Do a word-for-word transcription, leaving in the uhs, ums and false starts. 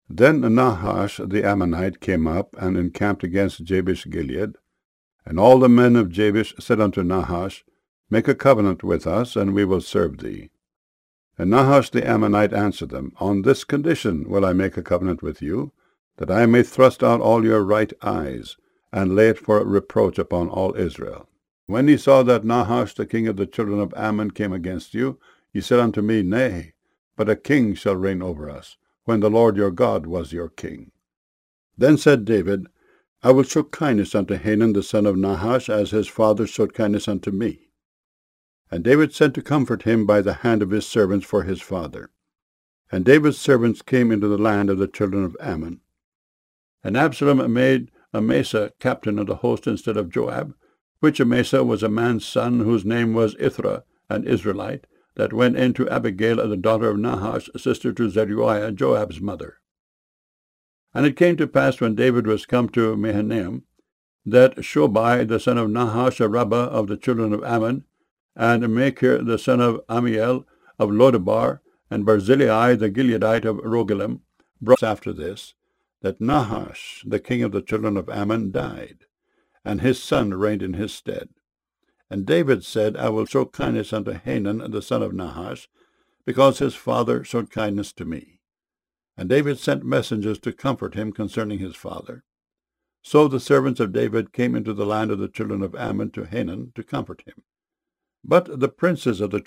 Then Nahash the Ammonite came up and encamped against Jabesh-Gilead. And all the men of Jabesh said unto Nahash, Make a covenant with us, and we will serve thee. And Nahash the Ammonite answered them, On this condition will I make a covenant with you, that I may thrust out all your right eyes, and lay it for a reproach upon all Israel. When ye saw that Nahash the king of the children of Ammon came against you, ye said unto me, Nay, but a king shall reign over us, when the Lord your God was your king. Then said David, I will show kindness unto Hanun the son of Nahash, as his father showed kindness unto me. And David sent to comfort him by the hand of his servants for his father. And David's servants came into the land of the children of Ammon. And Absalom made Amasa captain of the host instead of Joab, which Amasa was a man's son, whose name was Ithra, an Israelite, that went in to Abigail, the daughter of Nahash, sister to Zeruiah, Joab's mother. And it came to pass, when David was come to Mahanaim, that Shobai the son of Nahash, a rabbah of the children of Ammon, and Machir the son of Amiel of Lodebar, and Barzillai the Gileadite of Rogelim, brought after this, that Nahash, the king of the children of Ammon, died, and his son reigned in his stead. And David said, I will show kindness unto Hanun the son of Nahash, because his father showed kindness to me. And David sent messengers to comfort him concerning his father. So the servants of David came into the land of the children of Ammon to Hanun to comfort him. But the princes of the